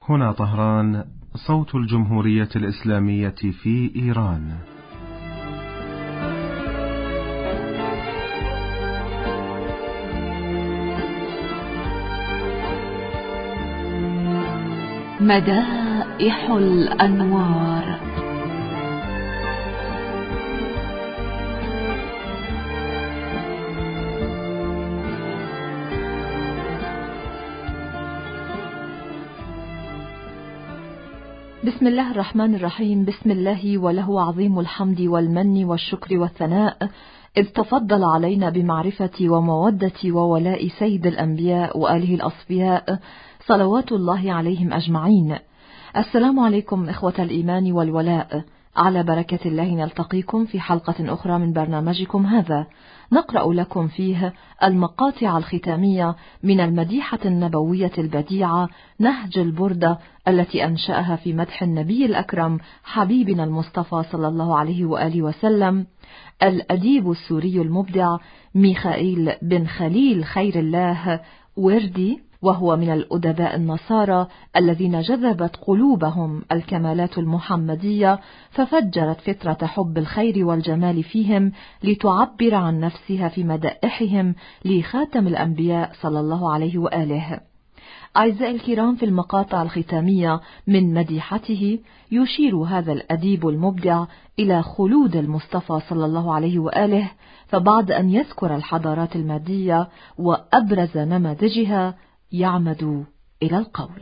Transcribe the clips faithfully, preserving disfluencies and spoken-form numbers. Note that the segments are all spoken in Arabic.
هنا طهران، صوت الجمهورية الإسلامية في إيران. مدائح الأنوار. بسم الله الرحمن الرحيم. بسم الله وله عظيم الحمد والمن والشكر والثناء، إذ تفضل علينا بمعرفة ومودة وولاء سيد الأنبياء وآله الأصفياء صلوات الله عليهم أجمعين. السلام عليكم إخوة الإيمان والولاء، على بركة الله نلتقيكم في حلقة أخرى من برنامجكم هذا، نقرأ لكم فيه المقاطع الختامية من المديحة النبوية البديعة نهج البردة التي أنشأها في مدح النبي الأكرم حبيبنا المصطفى صلى الله عليه وآله وسلم الأديب السوري المبدع ميخائيل بن خليل خير الله وردي، وهو من الأدباء النصارى الذين جذبت قلوبهم الكمالات المحمدية، ففجرت فطرة حب الخير والجمال فيهم لتعبر عن نفسها في مدائحهم لخاتم الأنبياء صلى الله عليه وآله. أعزائي الكرام، في المقاطع الختامية من مديحته يشير هذا الأديب المبدع إلى خلود المصطفى صلى الله عليه وآله، فبعد أن يذكر الحضارات المادية وأبرز نماذجها يعمد إلى القول: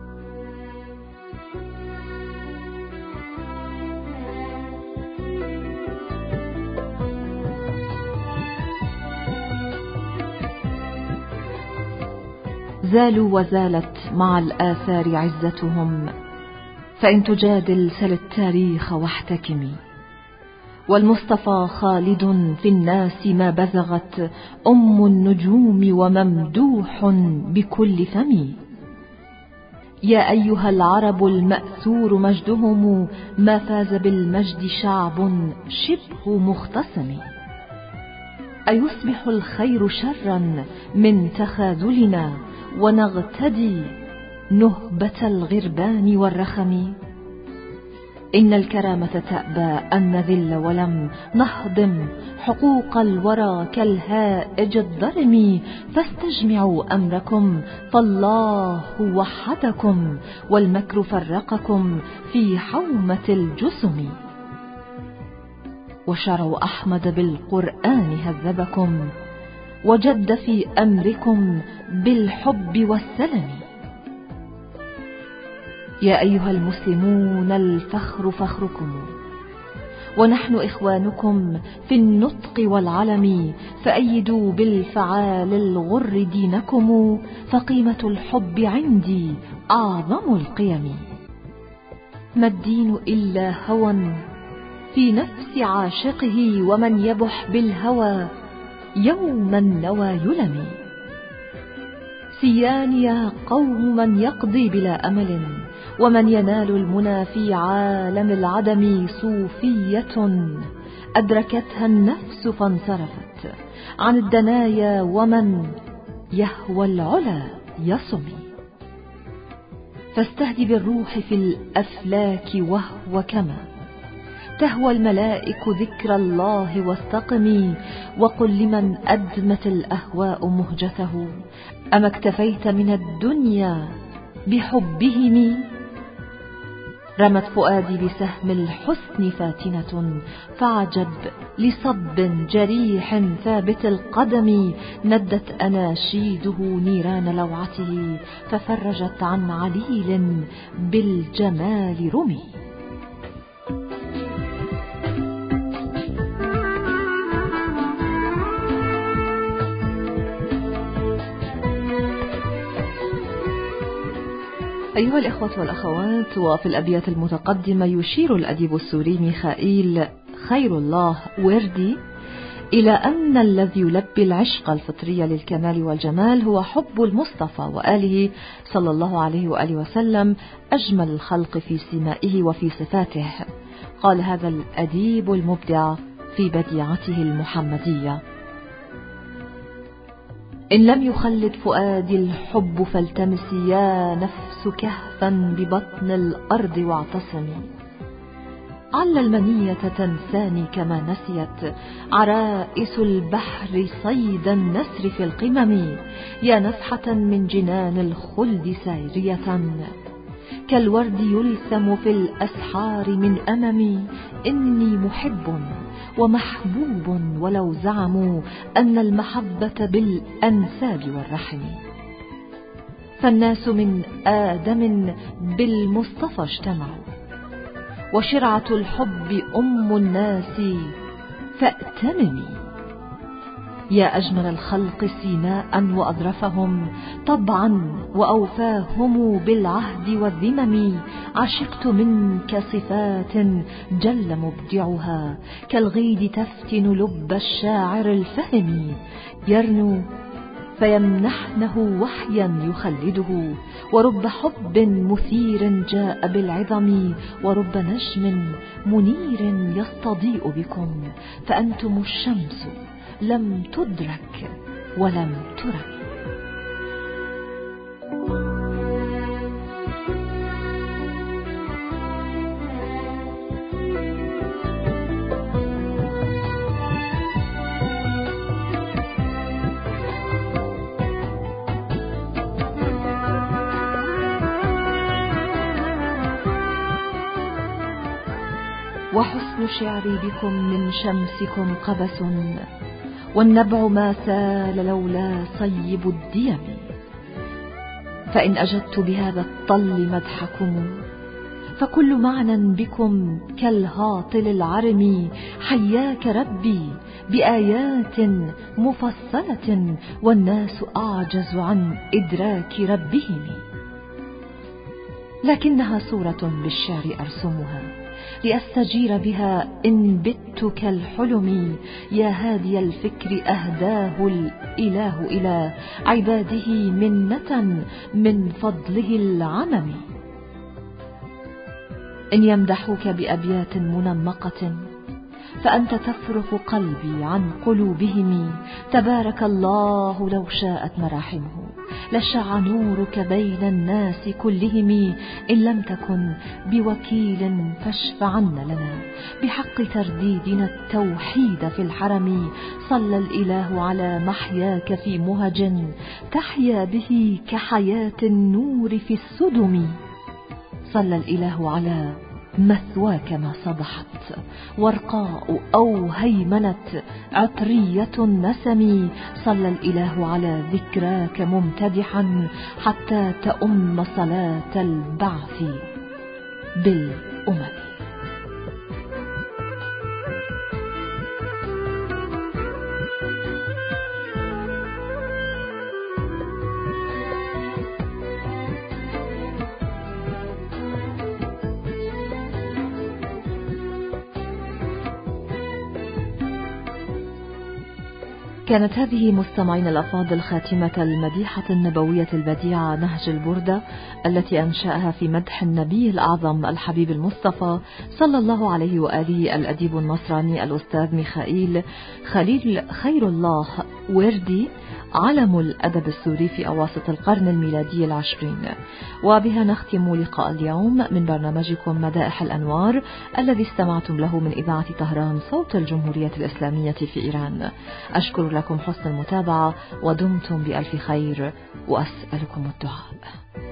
زالوا وزالت مع الآثار عزتهم، فإن تجادل سل التاريخ واحتكمي، والمصطفى خالد في الناس ما بزغت أم النجوم وممدوح بكل فم. يا أيها العرب المأثور مجدهم، ما فاز بالمجد شعب شبه مختصم. أيصبح الخير شرا من تخاذلنا، ونغتدي نهبة الغربان والرخم؟ إن الكرامة تأبى أن نذل ولم نهضم حقوق الورى كالهائج الضرم، فاستجمعوا أمركم فالله وحدكم، والمكر فرقكم في حومة الجسم. وشرع أحمد بالقرآن هذبكم، وجد في أمركم بالحب والسلم. يا أيها المسلمون الفخر فخركم، ونحن إخوانكم في النطق والعلم، فأيدوا بالفعال الغر دينكم، فقيمة الحب عندي أعظم القيم. ما الدين إلا هوى في نفس عاشقه، ومن يبح بالهوى يوم النوى يلم. سيان يا قوم من يقضي بلا أمل، ومن ينال المنى في عالم العدم. صوفية أدركتها النفس فانصرفت عن الدنايا، ومن يهوى العلا يصم. فاستهدي بالروح في الأفلاك، وهو كما تهوى الملائك ذكر الله، واستقمي وقل لمن أدمت الأهواء مهجته: أما اكتفيت من الدنيا بحبهم؟ رمت فؤادي بسهم الحسن فاتنة، فعجب لصب جريح ثابت القدم. ندت أناشيده نيران لوعته، ففرجت عن عليل بالجمال رمي. أيها الإخوة والأخوات، وفي الأبيات المتقدمة يشير الأديب السوري ميخائيل خير الله وردي إلى أن الذي يلبي العشق الفطري للكمال والجمال هو حب المصطفى وآله صلى الله عليه وآله وسلم، أجمل الخلق في سمائه وفي صفاته. قال هذا الأديب المبدع في بديعته المحمدية: إن لم يخلد فؤادي الحب فالتمسي يا نفس كهفا ببطن الأرض واعتصمي. عل المنية تنساني كما نسيت عرائس البحر صيد النسر في القمم. يا نفحة من جنان الخلد سارية كالورد يلثم في الأسحار من أممي. إني محب ومحبوب ولو زعموا أن المحبة بالأنساب والرحم. فالناس من آدم بالمصطفى اجتمعوا وشرعة الحب أم الناس فأتممي. يا أجمل الخلق سيناء وأظرفهم طبعا وأوفاهم بالعهد والذمم. عشقت منك صفات جل مبدعها كالغيد تفتن لب الشاعر الفهم. يرنو فيمنحنه وحيا يخلده ورب حب مثير جاء بالعظم. ورب نجم منير يستضيء بكم فأنتم الشمس لم تدرك ولم ترم. وحسن شعري بكم من شمسكم قبس والنبع ما سال لولا صيب الديم. فإن أجدت بهذا الطل مدحكم فكل معنى بكم كالهاطل العرم. حياك ربي بآيات مفصلة والناس أعجز عن إدراك ربهم. لكنها صورة بالشعر أرسمها لأستجير بها إن بت كالحلم. يا هادي الفكر أهداه الإله إلى عباده منة من فضله العمم. إن يمدحوك بأبيات منمقة فأنت تفرق قلبي عن قلوبهم. تبارك الله لو شاءت مراحمه لشع نورك بين الناس كلهم. إن لم تكن بوكيل فاشفعن لنا بحق ترديدنا التوحيد في الحرم. صلى الإله على محياك في مهج تحيا به كحياة النور في السدم. صلى الإله على مثواك ما صبحت ورقاء أو هيمنت عطرية النسم. صلى الإله على ذكراك ممتدحا حتى تؤم صلاة البعث بالأمم. كانت هذه مستمعين الأفاضل خاتمة المديحة النبوية البديعة نهج البردة التي أنشأها في مدح النبي الأعظم الحبيب المصطفى صلى الله عليه وآله الأديب النصراني الأستاذ ميخائيل خليل خير الله وردي علم الأدب السوري في أواسط القرن الميلادي العشرين. وبها نختم لقاء اليوم من برنامجكم مدائح الأنوار الذي استمعتم له من إذاعة طهران صوت الجمهورية الإسلامية في إيران. أشكر لكم حسن المتابعة ودمتم بألف خير وأسألكم الدعاء.